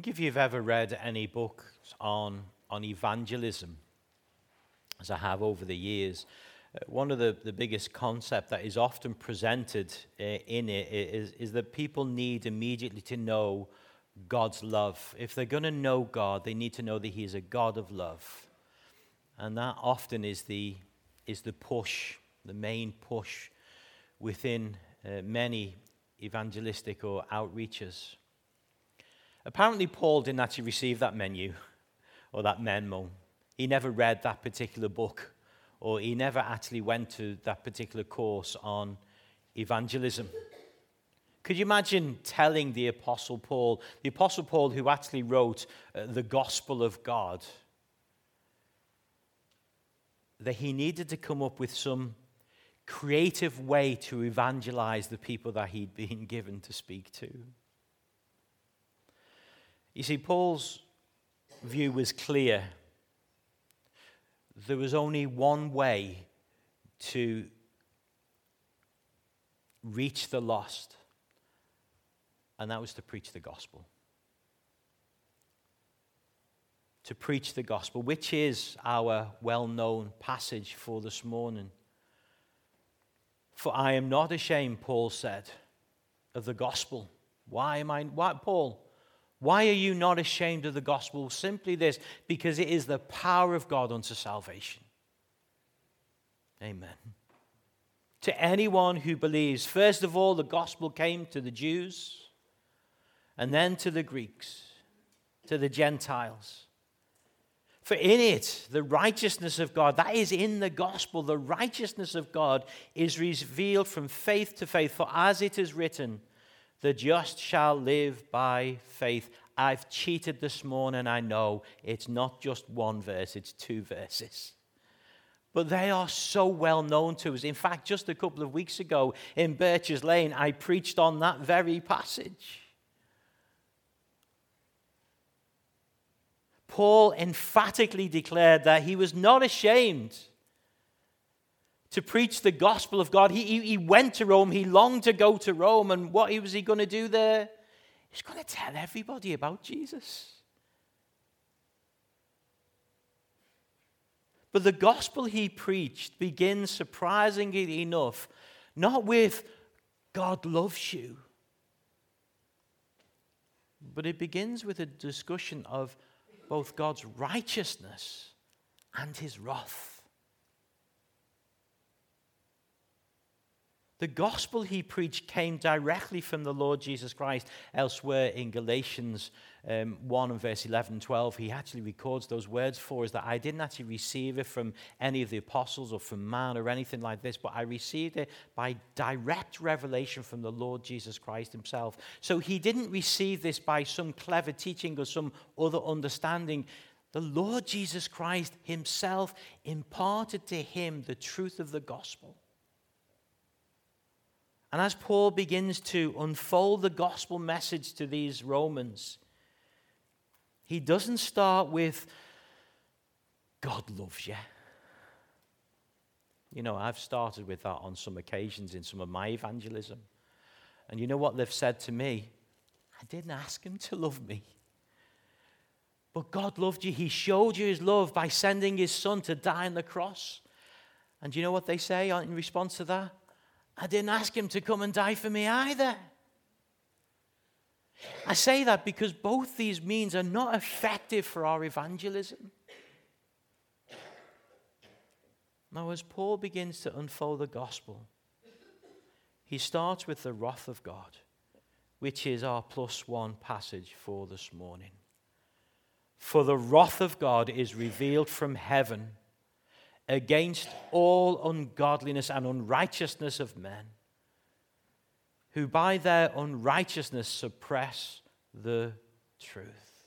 think if you've ever read any books on evangelism, as I have over the years, one of the biggest concept that is often presented in it is that people need immediately to know God's love. If they're going to know God, they need to know that He is a God of love. And that often is the push, the main push within many evangelistic or outreaches. Apparently, Paul didn't actually receive that menu or that memo. He never read that particular book, or he never actually went to that particular course on evangelism. Could you imagine telling the Apostle Paul who actually wrote the Gospel of God, that he needed to come up with some creative way to evangelize the people that he'd been given to speak to? You see, Paul's view was clear. There was only one way to reach the lost, and that was to preach the gospel. To preach the gospel, which is our well-known passage for this morning. For I am not ashamed, Paul said, of the gospel. Why, Paul? Why are you not ashamed of the gospel? Simply this, because it is the power of God unto salvation. Amen. To anyone who believes, first of all, the gospel came to the Jews, and then to the Greeks, to the Gentiles. For in it, the righteousness of God, that is in the gospel, the righteousness of God is revealed from faith to faith. For as it is written, the just shall live by faith. I've cheated this morning, I know. It's not just one verse, it's two verses. But they are so well known to us. In fact, just a couple of weeks ago in Birches Lane, I preached on that very passage. Paul emphatically declared that he was not ashamed to preach the gospel of God. He went to Rome. He longed to go to Rome. And what was he going to do there? He's going to tell everybody about Jesus. But the gospel he preached begins, surprisingly enough, not with God loves you, but it begins with a discussion of both God's righteousness and his wrath. The gospel he preached came directly from the Lord Jesus Christ. Elsewhere in Galatians 1 and verse 11 and 12, he actually records those words for us, that I didn't actually receive it from any of the apostles or from man or anything like this, but I received it by direct revelation from the Lord Jesus Christ himself. So he didn't receive this by some clever teaching or some other understanding. The Lord Jesus Christ himself imparted to him the truth of the gospel. And as Paul begins to unfold the gospel message to these Romans, he doesn't start with, God loves you. You know, I've started with that on some occasions in some of my evangelism. And you know what they've said to me? I didn't ask him to love me. But God loved you. He showed you his love by sending his son to die on the cross. And you know what they say in response to that? I didn't ask him to come and die for me either. I say that because both these means are not effective for our evangelism. Now, as Paul begins to unfold the gospel, he starts with the wrath of God, which is our +1 passage for this morning. For the wrath of God is revealed from heaven against all ungodliness and unrighteousness of men, who by their unrighteousness suppress the truth.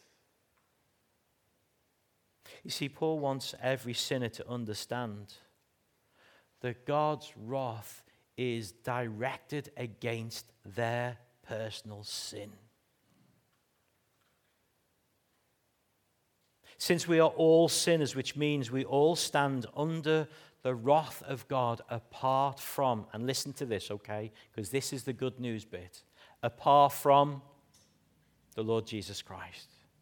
You see, Paul wants every sinner to understand that God's wrath is directed against their personal sin. Since we are all sinners, which means we all stand under the wrath of God apart from, and listen to this, okay, because this is the good news bit, apart from the Lord Jesus Christ.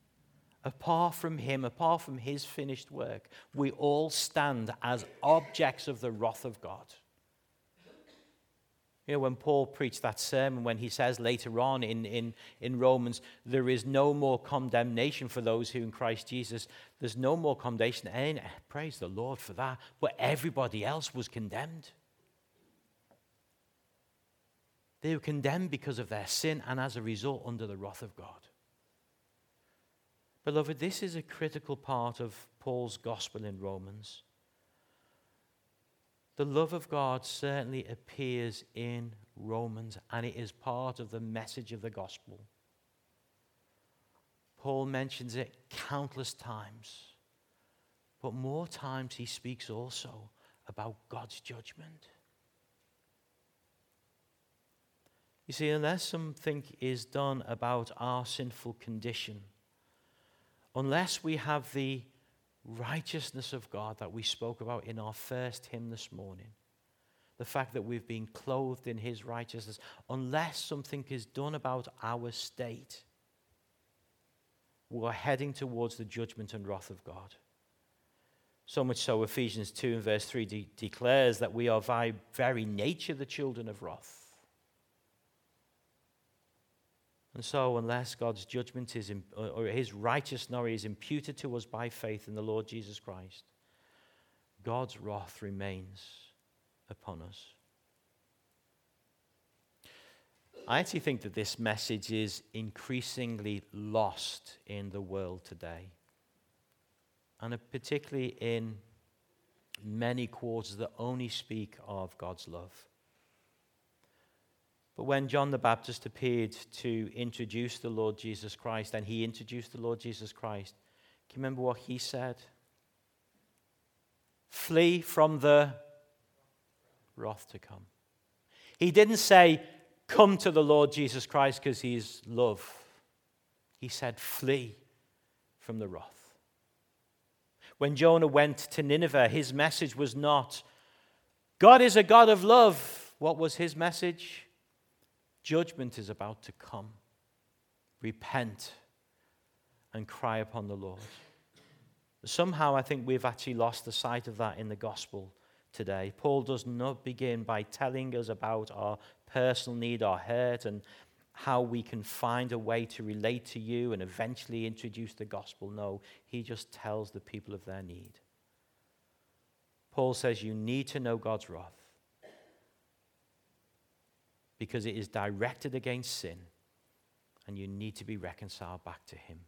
Apart from him, apart from his finished work, we all stand as objects of the wrath of God. You know, when Paul preached that sermon, when he says later on in Romans, there is no more condemnation for those who in Christ Jesus, there's no more condemnation. And praise the Lord for that. But everybody else was condemned. They were condemned because of their sin and as a result under the wrath of God. Beloved, this is a critical part of Paul's gospel in Romans. The love of God certainly appears in Romans, and it is part of the message of the gospel. Paul mentions it countless times, but more times he speaks also about God's judgment. You see, unless something is done about our sinful condition, unless we have the righteousness of God that we spoke about in our first hymn this morning, the fact that we've been clothed in his righteousness, unless something is done about our state, we are heading towards the judgment and wrath of God. So much so, Ephesians 2 and verse 3 declares that we are by very nature the children of wrath. And so, unless God's judgment is, or his righteousness is imputed to us by faith in the Lord Jesus Christ, God's wrath remains upon us. I actually think that this message is increasingly lost in the world today, and particularly in many quarters that only speak of God's love. But when John the Baptist appeared to introduce the Lord Jesus Christ, and he introduced the Lord Jesus Christ, can you remember what he said? Flee from the wrath to come. He didn't say, come to the Lord Jesus Christ because he's love. He said, flee from the wrath. When Jonah went to Nineveh, his message was not, God is a God of love. What was his message? Judgment is about to come. Repent and cry upon the Lord. Somehow I think we've actually lost the sight of that in the gospel today. Paul does not begin by telling us about our personal need, our hurt, and how we can find a way to relate to you and eventually introduce the gospel. No, he just tells the people of their need. Paul says you need to know God's wrath, because it is directed against sin, and you need to be reconciled back to him.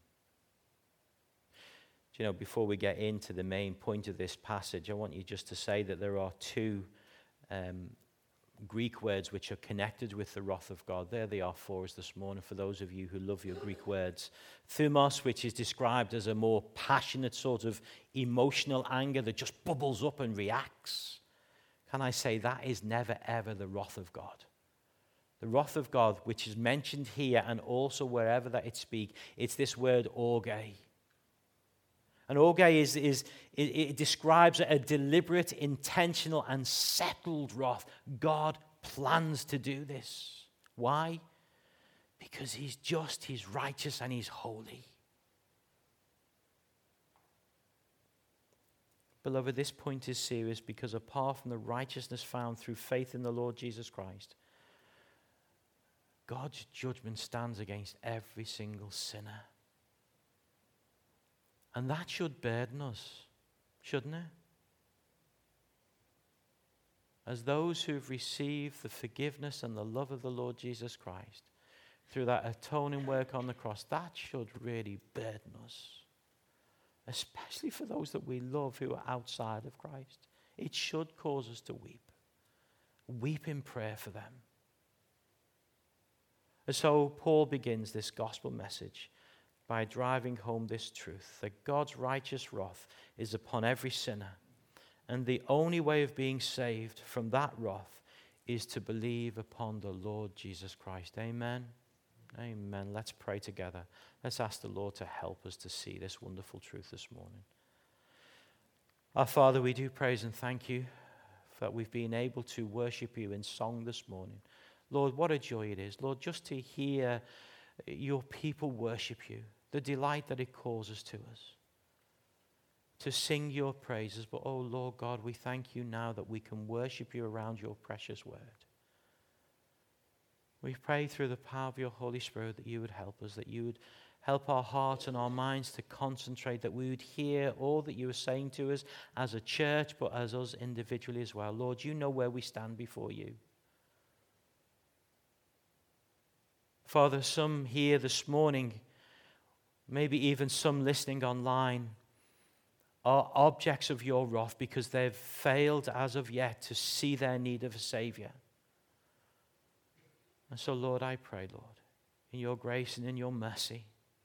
Do you know, before we get into the main point of this passage, I want you just to say that there are two Greek words which are connected with the wrath of God. There they are for us this morning, for those of you who love your Greek words. Thumos, which is described as a more passionate sort of emotional anger that just bubbles up and reacts. Can I say that is never ever the wrath of God? The wrath of God, which is mentioned here and also wherever that it speaks, it's this word orge. And orge it describes a deliberate, intentional, and settled wrath. God plans to do this. Why? Because he's just, he's righteous, and he's holy. Beloved, this point is serious because apart from the righteousness found through faith in the Lord Jesus Christ, God's judgment stands against every single sinner. And that should burden us, shouldn't it? As those who've received the forgiveness and the love of the Lord Jesus Christ through that atoning work on the cross, that should really burden us. Especially for those that we love who are outside of Christ. It should cause us to weep. Weep in prayer for them. And so Paul begins this gospel message by driving home this truth, that God's righteous wrath is upon every sinner. And the only way of being saved from that wrath is to believe upon the Lord Jesus Christ. Amen? Amen. Let's pray together. Let's ask the Lord to help us to see this wonderful truth this morning. Our Father, we do praise and thank you that we've been able to worship you in song this morning. Lord, what a joy it is, Lord, just to hear your people worship you. the delight that it causes to us, to sing your praises. But, oh Lord God, we thank you now that we can worship you around your precious word. We pray through the power of your Holy Spirit that you would help us, that you would help our hearts and our minds to concentrate, that we would hear all that you are saying to us as a church, but as us individually as well. Lord, you know where we stand before you. Father, some here this morning, maybe even some listening online, are objects of your wrath because they've failed as of yet to see their need of a Savior. And so, Lord, I pray, Lord, in your grace and in your mercy,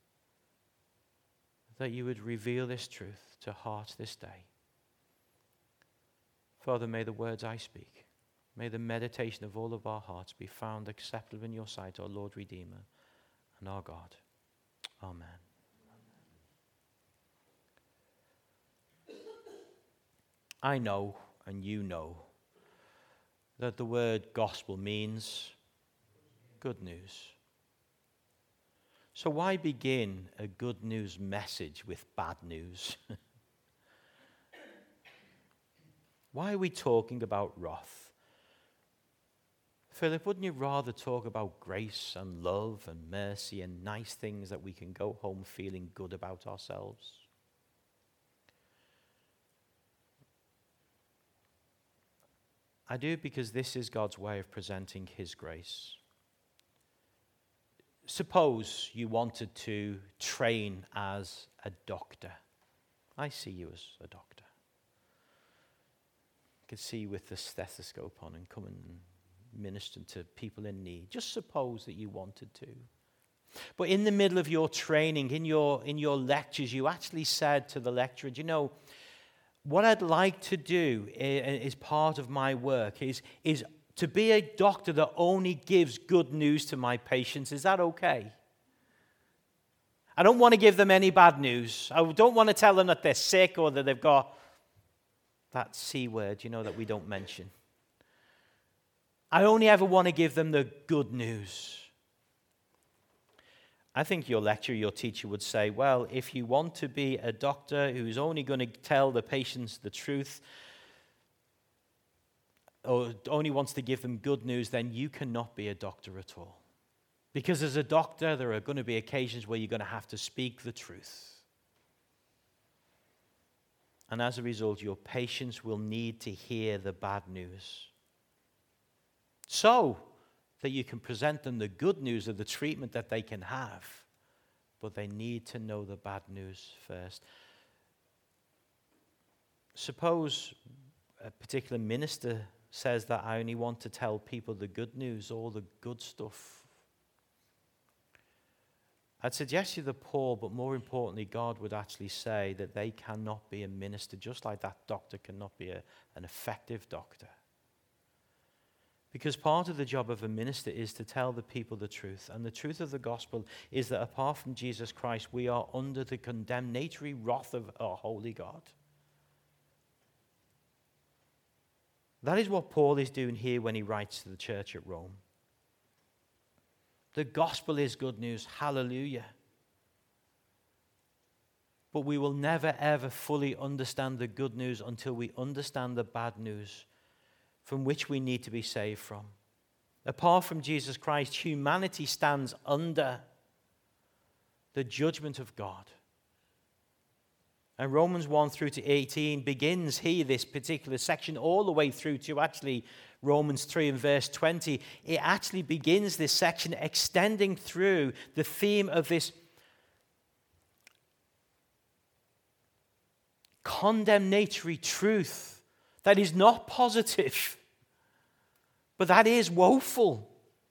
that you would reveal this truth to hearts this day. Father, may the words I speak, may the meditation of all of our hearts be found acceptable in your sight, our Lord Redeemer and our God. Amen. I know, and you know, that the word gospel means good news. So why begin a good news message with bad news? Why are we talking about wrath? Philip, wouldn't you rather talk about grace and love and mercy and nice things that we can go home feeling good about ourselves? I do, because this is God's way of presenting his grace. Suppose you wanted to train as a doctor. I see you as a doctor. I could see you with the stethoscope on and come and minister to people in need. Just suppose that you wanted to. But in the middle of your training, in your lectures, you actually said to the lecturer, you know, what I'd like to do is part of my work is to be a doctor that only gives good news to my patients. Is that okay? I don't want to give them any bad news. I don't want to tell them that they're sick or that they've got that C word, you know, that we don't mention. I only ever want to give them the good news. I think your lecturer, your teacher would say, well, if you want to be a doctor who's only going to tell the patients the truth, or only wants to give them good news, then you cannot be a doctor at all. Because as a doctor, there are going to be occasions where you're going to have to speak the truth. And as a result, your patients will need to hear the bad news, so that you can present them the good news of the treatment that they can have. But they need to know the bad news first. Suppose a particular minister says that I only want to tell people the good news, all the good stuff. I'd suggest you that Paul, but more importantly, God would actually say that they cannot be a minister, just like that doctor cannot be an effective doctor. Because part of the job of a minister is to tell the people the truth. And the truth of the gospel is that apart from Jesus Christ, we are under the condemnatory wrath of our holy God. That is what Paul is doing here when he writes to the church at Rome. The gospel is good news. Hallelujah. But we will never, ever fully understand the good news until we understand the bad news from which we need to be saved from. Apart from Jesus Christ, humanity stands under the judgment of God. And Romans 1 through to 18 begins here, this particular section, all the way through to actually Romans 3 and verse 20. It actually begins this section extending through the theme of this condemnatory truth that is not positive, but that is woeful.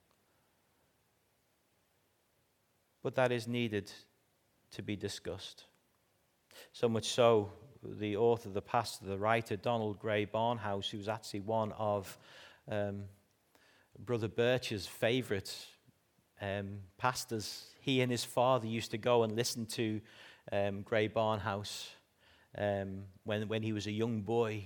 But that is needed to be discussed. So much so, the author, the pastor, the writer, Donald Gray Barnhouse, who's actually one of Brother Birch's favorite pastors, he and his father used to go and listen to Gray Barnhouse when he was a young boy.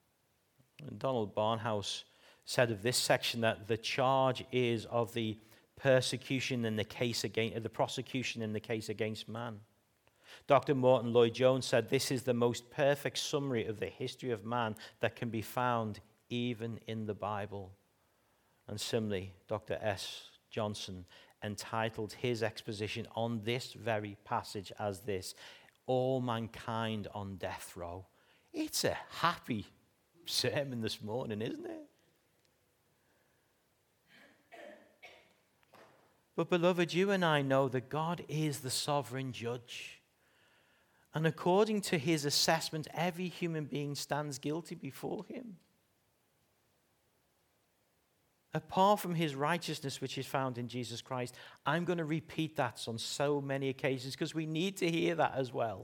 And Donald Barnhouse said of this section that the charge is of the persecution in the case against the prosecution in the case against man. Dr. Morton Lloyd-Jones said this is the most perfect summary of the history of man that can be found even in the Bible. And similarly, Dr. S. Johnson entitled his exposition on this very passage as this: all mankind on death row. It's a happy sermon this morning, isn't it? But beloved, you and I know that God is the sovereign judge. And according to his assessment, every human being stands guilty before him. Apart from his righteousness, which is found in Jesus Christ. I'm going to repeat that on so many occasions because we need to hear that as well.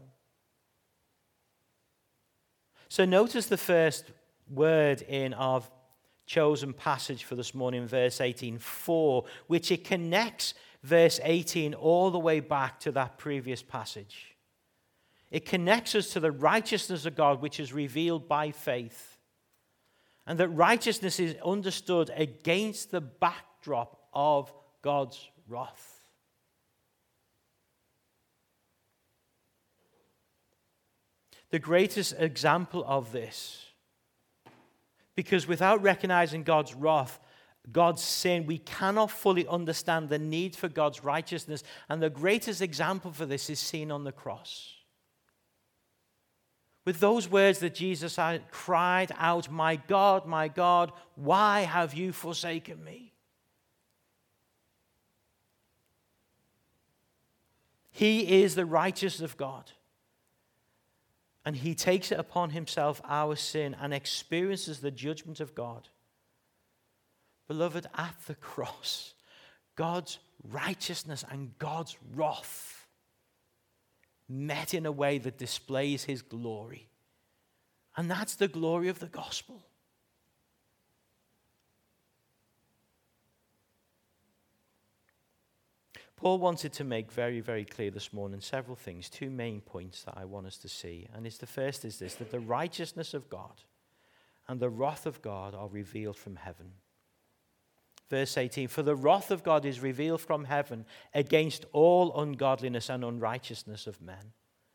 So notice the first word in our chosen passage for this morning, verse 18, for, which it connects verse 18 all the way back to that previous passage. It connects us to the righteousness of God, which is revealed by faith. And that righteousness is understood against the backdrop of God's wrath. The greatest example of this, because without recognizing God's wrath, God's sin, we cannot fully understand the need for God's righteousness. And the greatest example for this is seen on the cross. With those words that Jesus cried out, my God, why have you forsaken me? He is the righteousness of God. And he takes it upon himself, our sin, and experiences the judgment of God. Beloved, at the cross, God's righteousness and God's wrath met in a way that displays his glory. And that's the glory of the gospel. Paul wanted to make very, very clear this morning several things, two main points that I want us to see. And the first is this, that the righteousness of God and the wrath of God are revealed from heaven. Verse 18, for the wrath of God is revealed from heaven against all ungodliness and unrighteousness of men,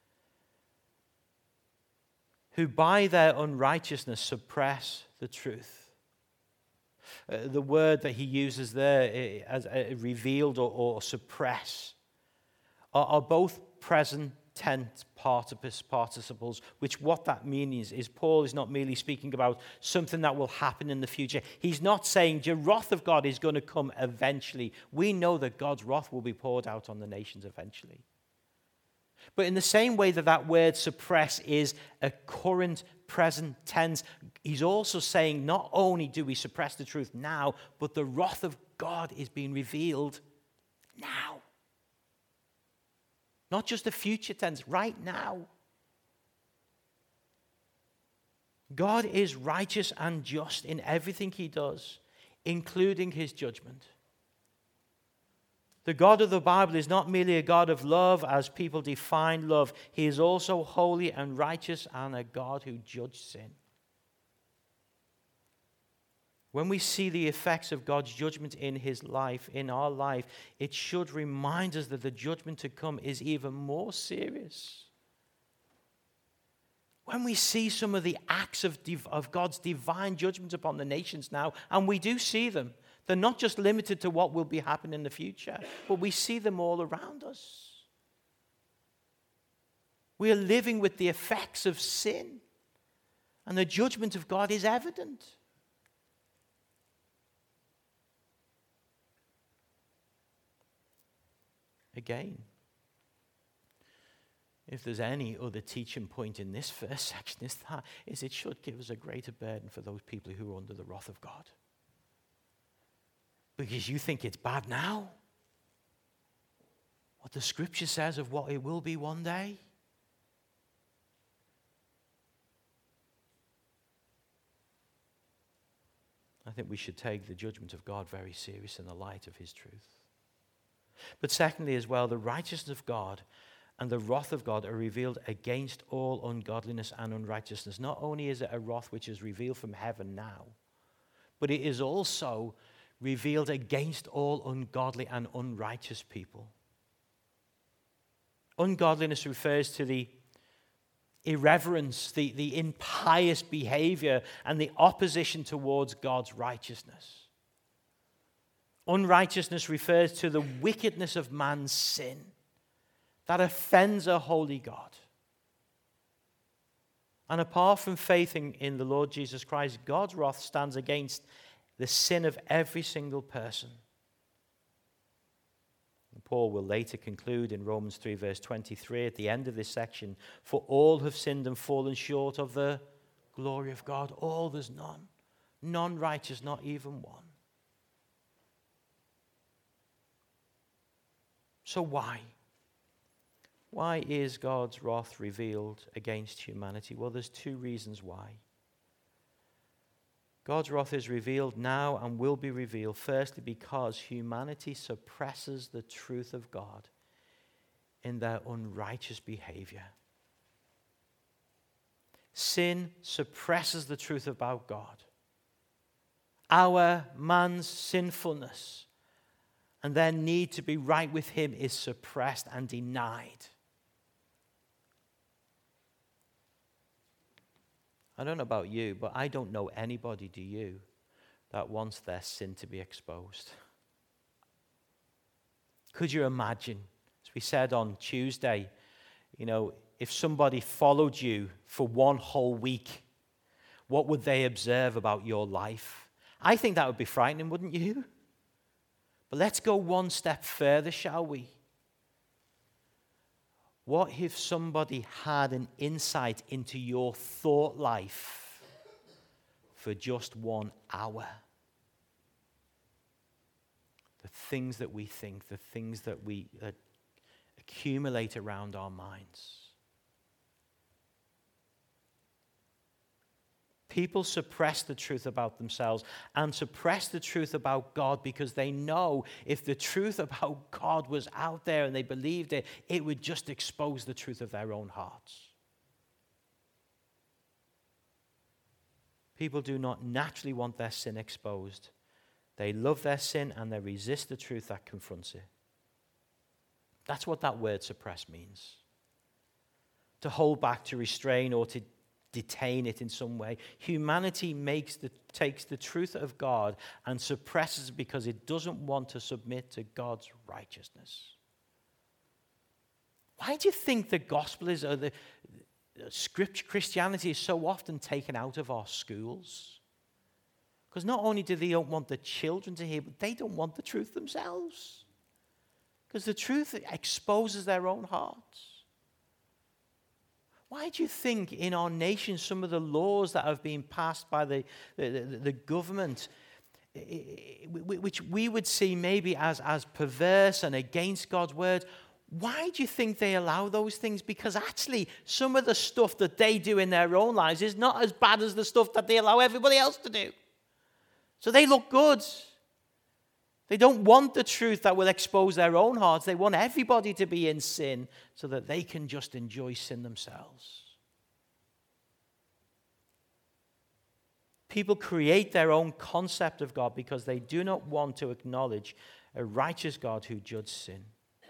who by their unrighteousness suppress the truth. The word that he uses there as revealed or suppress are both present tense participles, which what that means is Paul is not merely speaking about something that will happen in the future. He's not saying the wrath of God is going to come eventually. We know that God's wrath will be poured out on the nations eventually. But in the same way that word suppress is a current present tense, he's also saying not only do we suppress the truth now, but the wrath of God is being revealed now. Not just a future tense, right now. God is righteous and just in everything he does, including his judgment. The God of the Bible is not merely a God of love as people define love. He is also holy and righteous and a God who judges sin. When we see the effects of God's judgment in his life, in our life, it should remind us that the judgment to come is even more serious. When we see some of the acts of God's divine judgment upon the nations now, and we do see them, they're not just limited to what will be happening in the future, but we see them all around us. We are living with the effects of sin, and the judgment of God is evident. Again, if there's any other teaching point in this first section, is it should give us a greater burden for those people who are under the wrath of God. Because you think it's bad now. What the scripture says of what it will be one day. I think we should take the judgment of God very serious in the light of his truth. But secondly as well, the righteousness of God and the wrath of God are revealed against all ungodliness and unrighteousness. Not only is it a wrath which is revealed from heaven now, but it is also revealed against all ungodly and unrighteous people. Ungodliness refers to the irreverence, the impious behavior, and the opposition towards God's righteousness. Unrighteousness refers to the wickedness of man's sin that offends a holy God. And apart from faith in the Lord Jesus Christ, God's wrath stands against the sin of every single person. And Paul will later conclude in Romans 3 verse 23 at the end of this section, for all have sinned and fallen short of the glory of God. All, there's none. None righteous, not even one. So why? Why is God's wrath revealed against humanity? Well, there's two reasons why. God's wrath is revealed now and will be revealed, firstly, because humanity suppresses the truth of God in their unrighteous behavior. Sin suppresses the truth about God. Man's sinfulness and their need to be right with Him is suppressed and denied. I don't know about you, but I don't know anybody, do you, that wants their sin to be exposed? Could you imagine, as we said on Tuesday, if somebody followed you for one whole week, what would they observe about your life? I think that would be frightening, wouldn't you? But let's go one step further, shall we? What if somebody had an insight into your thought life for just 1 hour? The things that we think, the things that we accumulate around our minds. People suppress the truth about themselves and suppress the truth about God because they know if the truth about God was out there and they believed it, it would just expose the truth of their own hearts. People do not naturally want their sin exposed. They love their sin and they resist the truth that confronts it. That's what that word suppress means. To hold back, to restrain, or to detain it in some way. Humanity takes the truth of God and suppresses it because it doesn't want to submit to God's righteousness. Why do you think the gospel is, or the scripture Christianity is so often taken out of our schools? Because not only do they don't want the children to hear, but they don't want the truth themselves. Because the truth exposes their own hearts. Why do you think in our nation some of the laws that have been passed by the government, which we would see maybe as perverse and against God's word, why do you think they allow those things? Because actually some of the stuff that they do in their own lives is not as bad as the stuff that they allow everybody else to do. So they look good. They don't want the truth that will expose their own hearts. They want everybody to be in sin so that they can just enjoy sin themselves. People create their own concept of God because they do not want to acknowledge a righteous God who judges sin.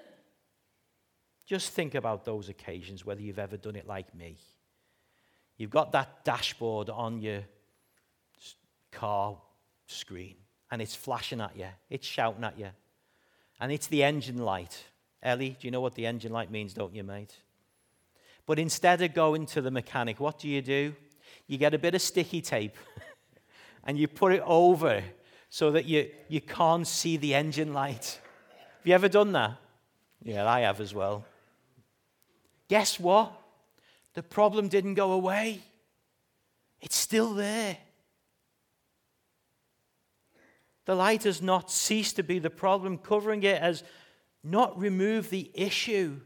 Just think about those occasions, whether you've ever done it like me. You've got that dashboard on your car screen. And it's flashing at you. It's shouting at you. And it's the engine light. Ellie, do you know what the engine light means, don't you, mate? But instead of going to the mechanic, what do? You get a bit of sticky tape and you put it over so that you can't see the engine light. Have you ever done that? Yeah, I have as well. Guess what? The problem didn't go away. It's still there. The light has not ceased to be the problem. Covering it has not removed the issue.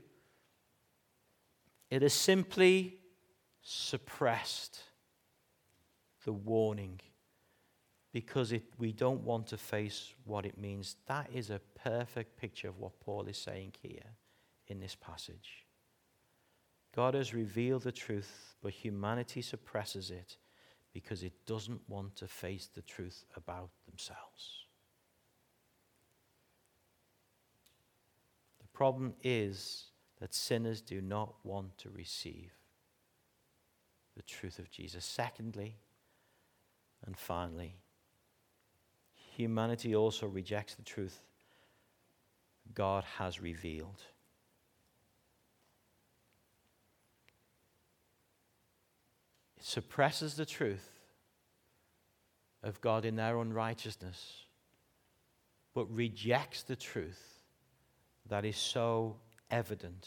It has simply suppressed the warning because we don't want to face what it means. That is a perfect picture of what Paul is saying here in this passage. God has revealed the truth, but humanity suppresses it because it doesn't want to face the truth about themselves. Problem is that sinners do not want to receive the truth of Jesus. Secondly, and finally, humanity also rejects the truth God has revealed. It suppresses the truth of God in their unrighteousness, but rejects the truth that is so evident.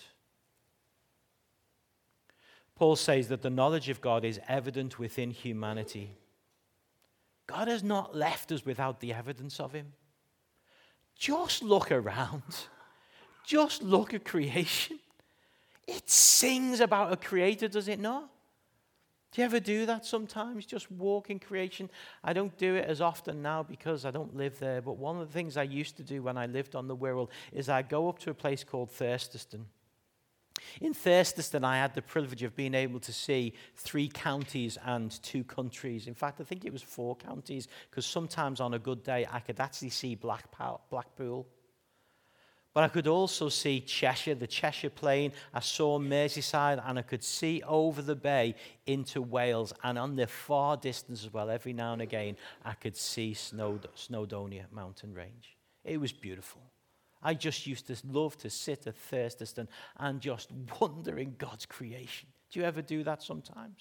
Paul says that the knowledge of God is evident within humanity. God has not left us without the evidence of him. Just look around. Just look at creation. It sings about a creator, does it not? Do you ever do that sometimes? Just walk in creation? I don't do it as often now because I don't live there. But one of the things I used to do when I lived on the Wirral is I'd go up to a place called Thurston. In Thurston, I had the privilege of being able to see 3 counties and 2 countries. In fact, I think it was 4 counties, because sometimes on a good day, I could actually see Blackpool. But I could also see Cheshire, the Cheshire Plain. I saw Merseyside, and I could see over the bay into Wales. And on the far distance as well, every now and again, I could see Snowdonia mountain range. It was beautiful. I just used to love to sit at Thurston and just wonder in God's creation. Do you ever do that sometimes?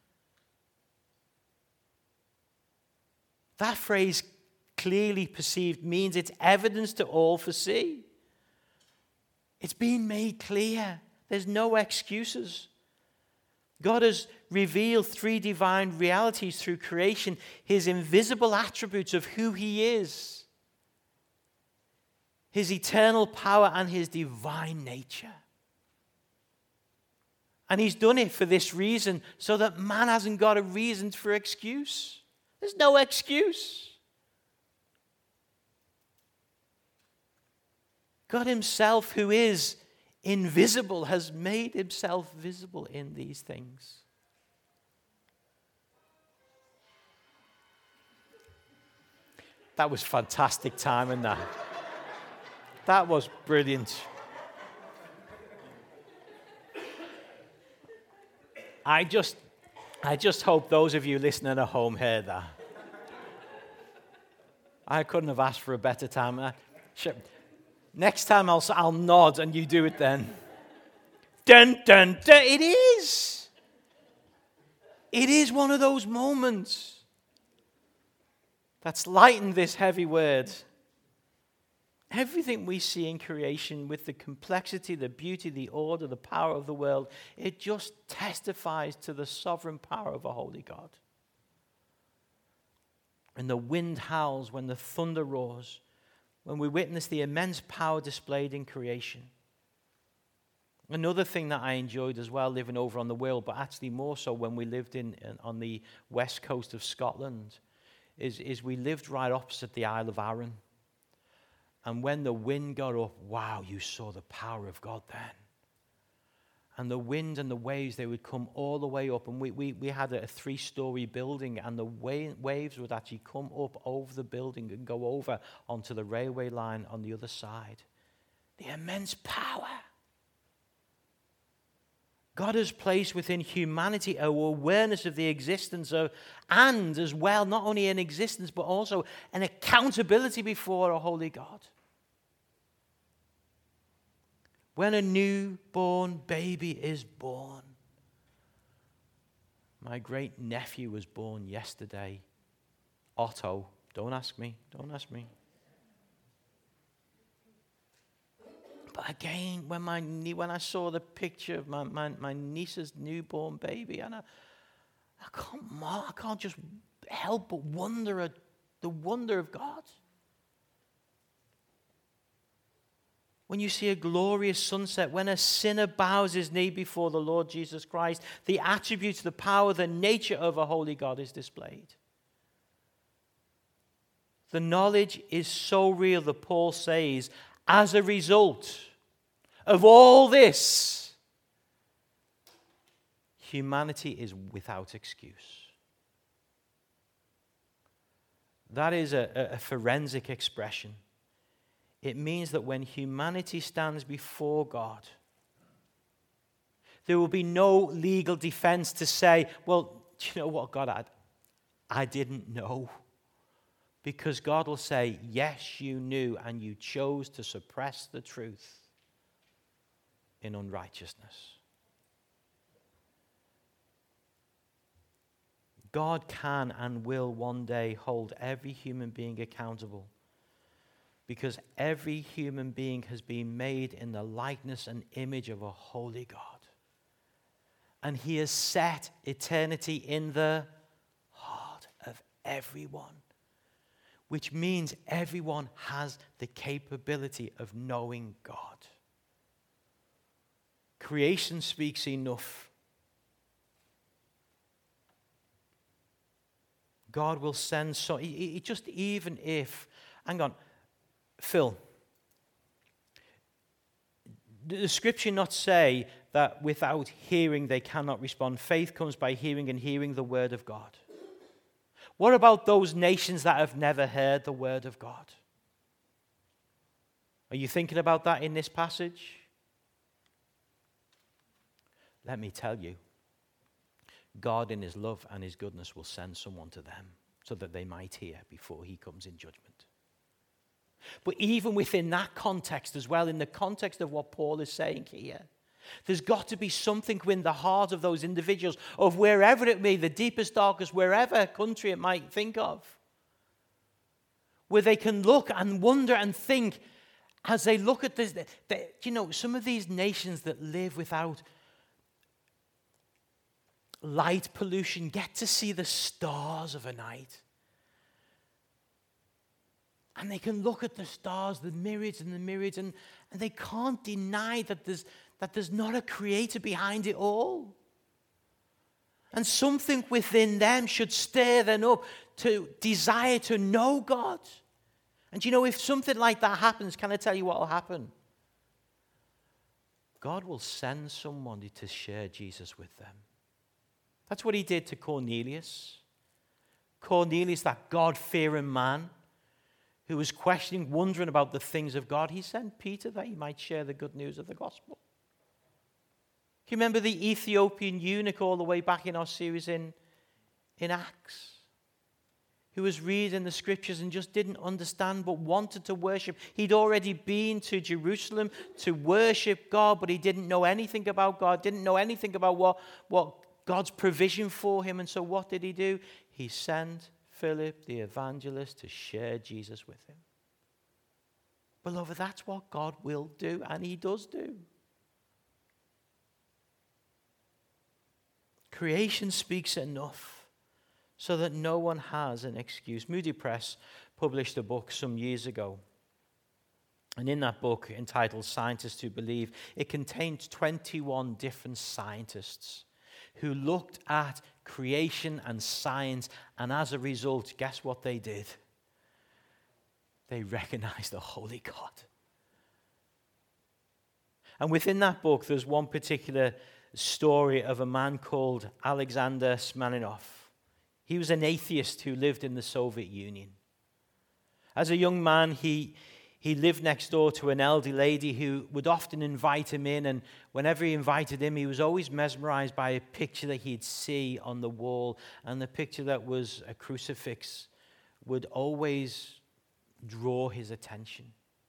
That phrase, clearly perceived, means it's evidence to all to see. It's being made clear. There's no excuses. God has revealed 3 divine realities through creation, his invisible attributes of who he is, his eternal power and his divine nature. And he's done it for this reason, so that man hasn't got a reason for excuse. There's no excuse. God himself, who is invisible, has made himself visible in these things. That was fantastic timing, that. That was brilliant. I just hope those of you listening at home heard that. I couldn't have asked for a better time. Next time I'll nod and you do it then. Dun, dun, dun. It is. It is one of those moments that's lightened this heavy word. Everything we see in creation, with the complexity, the beauty, the order, the power of the world, it just testifies to the sovereign power of a holy God. When the wind howls, when the thunder roars, when we witness the immense power displayed in creation. Another thing that I enjoyed as well, living over on the Wirral, but actually more so when we lived on the west coast of Scotland, is we lived right opposite the Isle of Arran. And when the wind got up, wow, you saw the power of God then. And the wind and the waves, they would come all the way up. And we had a 3-story building, and the waves would actually come up over the building and go over onto the railway line on the other side. The immense power. God has placed within humanity an awareness of the existence of, and as well, not only an existence, but also an accountability before a holy God. When a newborn baby is born, my great nephew was born yesterday, Otto. Don't ask me. But again, when I saw the picture of my niece's newborn baby, and I can't just help but wonder at the wonder of God. When you see a glorious sunset, when a sinner bows his knee before the Lord Jesus Christ, the attributes, the power, the nature of a holy God is displayed. The knowledge is so real that Paul says, as a result of all this, humanity is without excuse. That is a forensic expression. It means that when humanity stands before God, there will be no legal defense to say, well, do you know what, God, I didn't know. Because God will say, yes, you knew, and you chose to suppress the truth in unrighteousness. God can and will one day hold every human being accountable, because every human being has been made in the likeness and image of a holy God. And he has set eternity in the heart of everyone, which means everyone has the capability of knowing God. Creation speaks enough. God will send so. Just even if, hang on, Phil, the scripture not say that without hearing they cannot respond? Faith comes by hearing, and hearing the word of God. What about those nations that have never heard the word of God? Are you thinking about that in this passage? Let me tell you, God in his love and his goodness will send someone to them so that they might hear before he comes in judgment. But even within that context as well, in the context of what Paul is saying here, there's got to be something in the heart of those individuals, of wherever it may, the deepest, darkest, wherever country it might think of, where they can look and wonder and think as they look at this. Some of these nations that live without light pollution get to see the stars of a night. And they can look at the stars, the myriads and the myriads, and they can't deny that there's not a creator behind it all. And something within them should stir them up to desire to know God. And if something like that happens, can I tell you what will happen? God will send somebody to share Jesus with them. That's what he did to Cornelius. Cornelius, that God-fearing man who was questioning, wondering about the things of God. He sent Peter that he might share the good news of the gospel. Do you remember the Ethiopian eunuch all the way back in our series in Acts? Who was reading the scriptures and just didn't understand but wanted to worship. He'd already been to Jerusalem to worship God, but he didn't know anything about God, didn't know anything about what God's provision for him. And so what did he do? He sent Philip the evangelist to share Jesus with him. Beloved, that's what God will do, and he does do. Creation speaks enough so that no one has an excuse. Moody Press published a book some years ago. And in that book, entitled Scientists Who Believe, it contained 21 different scientists who looked at creation and science, and as a result, guess what they did? They recognized the holy God. And within that book, there's one particular story of a man called Alexander Smirnov. He was an atheist who lived in the Soviet Union. As a young man, he lived next door to an elderly lady who would often invite him in, and whenever he invited him, he was always mesmerized by a picture that he'd see on the wall, and the picture that was a crucifix would always draw his attention.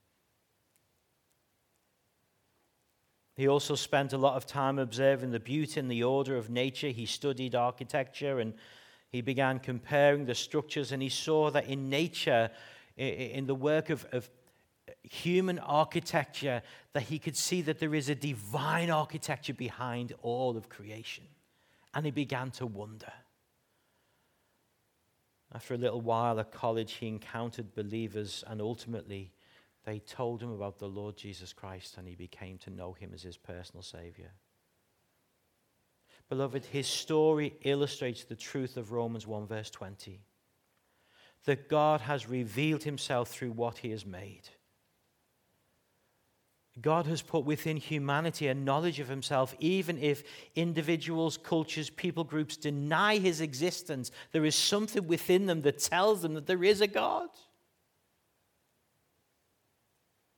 He also spent a lot of time observing the beauty and the order of nature. He studied architecture, and he began comparing the structures, and he saw that in nature, in the work of human architecture, that he could see that there is a divine architecture behind all of creation. And he began to wonder. After a little while at college, he encountered believers, and ultimately they told him about the Lord Jesus Christ, and he became to know him as his personal Savior. Beloved, his story illustrates the truth of Romans 1 verse 20. That God has revealed himself through what he has made. God has put within humanity a knowledge of himself. Even if individuals, cultures, people groups deny his existence, there is something within them that tells them that there is a God.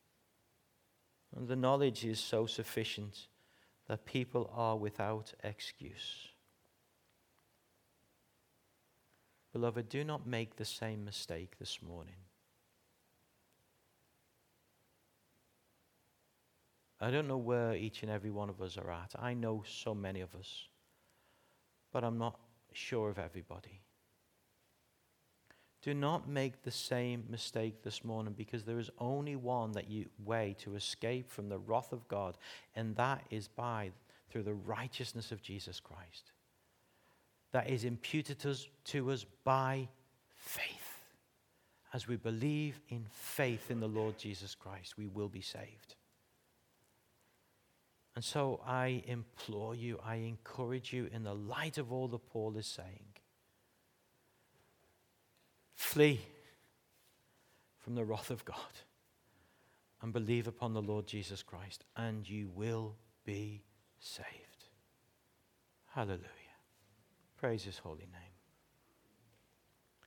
And the knowledge is so sufficient that people are without excuse. Beloved, do not make the same mistake this morning. I don't know where each and every one of us are at. I know so many of us, but I'm not sure of everybody. Do not make the same mistake this morning, because there is only one way to escape from the wrath of God, and that is through the righteousness of Jesus Christ. That is imputed to us by faith. As we believe in faith in the Lord Jesus Christ, we will be saved. And so I implore you, I encourage you, in the light of all that Paul is saying, flee from the wrath of God and believe upon the Lord Jesus Christ, and you will be saved. Hallelujah. Praise his holy name.